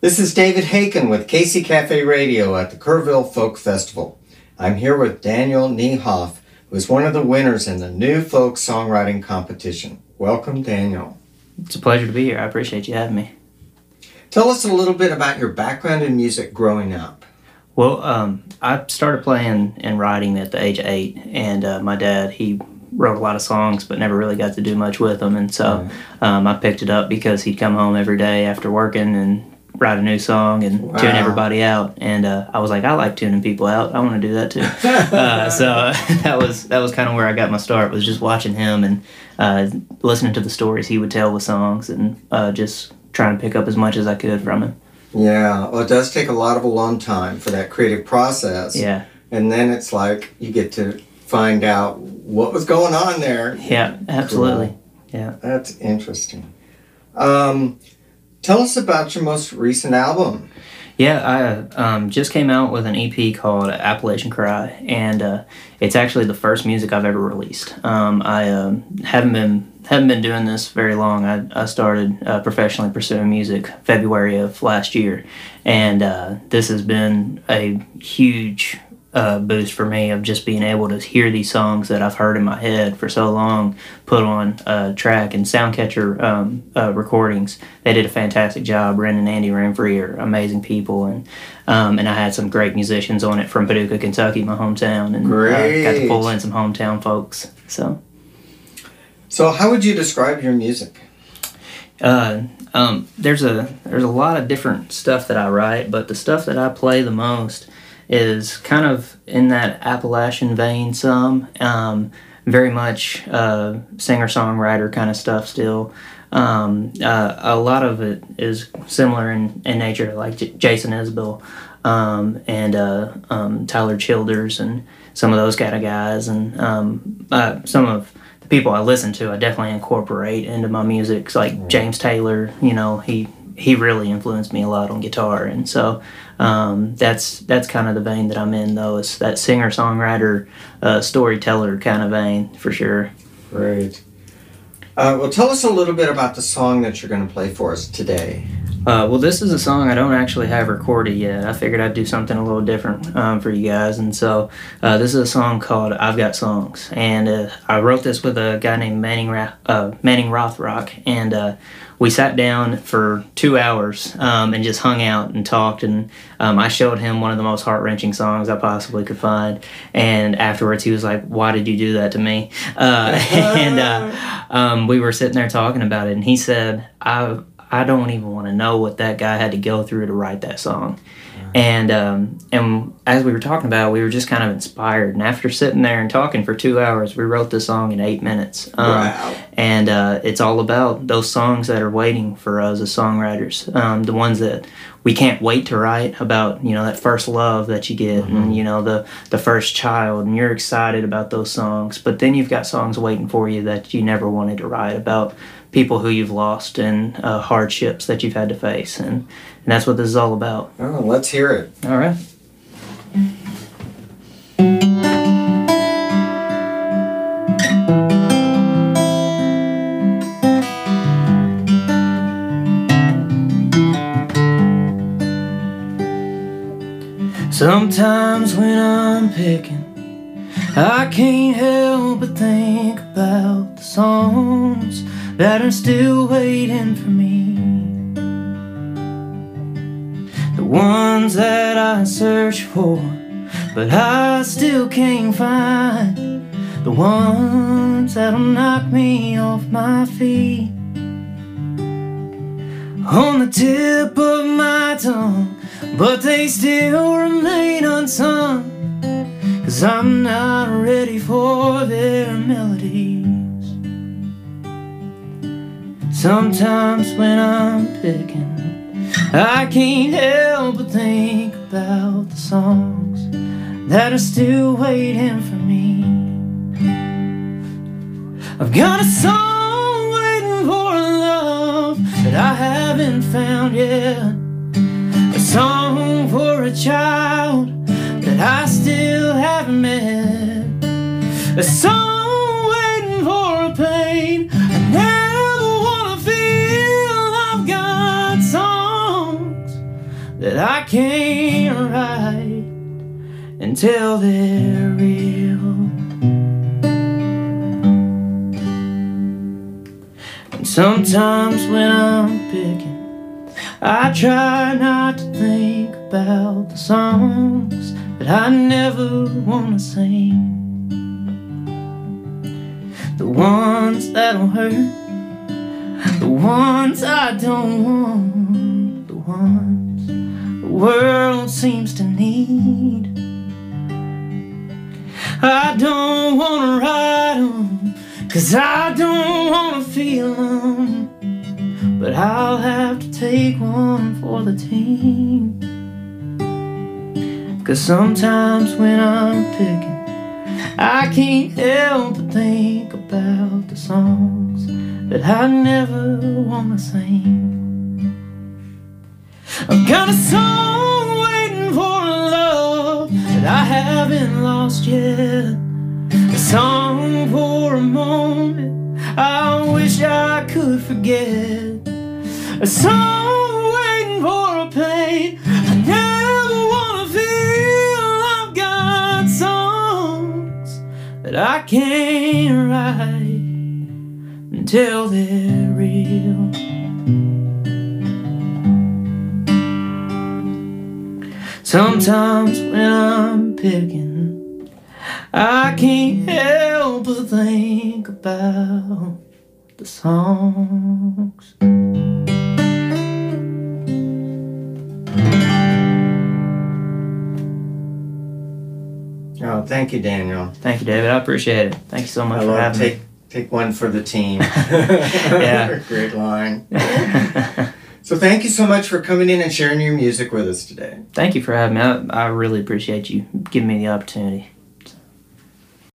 This is David Haken with Casey Cafe Radio at the Kerrville Folk Festival. I'm here with Daniel Niehoff, who is one of the winners in the New Folk Songwriting Competition. Welcome, Daniel. It's a pleasure to be here. I appreciate you having me. Tell us a little bit about your background in music growing up. Well, I started playing and writing at the age of 8, and my dad, he wrote a lot of songs but never really got to do much with them, and so I picked it up because he'd come home every day after working and write a new song and tune everybody out, and I was like, I like tuning people out. I want to do that too. So that was kind of where I got my start, was just watching him and listening to the stories he would tell with songs, and just trying to pick up as much as I could from him. Yeah, well, it does take a lot of alone time for that creative process. Yeah. And then it's like you get to find out what was going on there. Yeah, absolutely. Cool. Yeah. That's interesting. Tell us about your most recent album. Yeah, I just came out with an EP called Appalachian Cry, and it's actually the first music I've ever released. I haven't been doing this very long. I started professionally pursuing music February of last year, and this has been a huge boost for me of just being able to hear these songs that I've heard in my head for so long put on a track. And Soundcatcher Recordings, they did a fantastic job. Ren and Andy Renfrey are amazing people, and I had some great musicians on it from Paducah, Kentucky, my hometown, and got to pull in some hometown folks. So how would you describe your music? There's a lot of different stuff that I write, but the stuff that I play the most is kind of in that Appalachian vein some, very much singer-songwriter kind of stuff still. A lot of it is similar in nature, like Jason Isbell and Tyler Childers and some of those kind of guys. And some of the people I listen to, I definitely incorporate into my music. Like James Taylor, he really influenced me a lot on guitar, and so that's kind of the vein that I'm in, though. It's that singer-songwriter, storyteller kind of vein, for sure. Great. Well, tell us a little bit about the song that you're going to play for us today. Well, this is a song I don't actually have recorded yet. I figured I'd do something a little different for you guys, and so this is a song called I've Got Songs, and I wrote this with a guy named Manning Rothrock, and we sat down for 2 hours and just hung out and talked, and I showed him one of the most heart-wrenching songs I possibly could find, and afterwards he was like, why did you do that to me? And we were sitting there talking about it, and he said, I don't even want to know what that guy had to go through to write that song. And as we were talking about it, we were just kind of inspired. And after sitting there and talking for 2 hours, we wrote this song in 8 minutes. Wow. And it's all about those songs that are waiting for us as songwriters, the ones that we can't wait to write about, that first love that you get, and, the first child, and you're excited about those songs. But then you've got songs waiting for you that you never wanted to write about, people who you've lost and hardships that you've had to face. And that's what this is all about. Oh, let's hear it. All right. Sometimes when I'm picking, I can't help but think about the songs that are still waiting for me, the ones that I search for but I still can't find, the ones that'll knock me off my feet. On the tip of my tongue, but they still remain unsung, 'cause I'm not ready for their melodies. Sometimes when I'm picking, I can't help but think about the songs that are still waiting for me. I've got a song waiting for love that I haven't found yet, a song for a child that I still haven't met, a song waiting for a pain I never wanna feel. I've got songs that I can't write until they're real. And sometimes when I'm picking, I try not to think about the songs that I never want to sing, the ones that'll hurt, the ones I don't want, the ones the world seems to need. I don't want to write them, 'cause I don't want to feel them, but I'll have to take one for the team. 'Cause sometimes when I'm picking, I can't help but think about the songs that I never want to sing. I've got a song waiting for a love that I haven't lost yet, a song for a moment I wish I could forget, a song waiting for a pain I never want to feel. I've got songs that I can't write until they're real. Sometimes when I'm picking, I can't help but think about the songs. Oh, thank you, Daniel. Thank you, David. I appreciate it. Thank you so much for having me. Take one for the team. Yeah. Great line. So thank you so much for coming in and sharing your music with us today. Thank you for having me. I really appreciate you giving me the opportunity.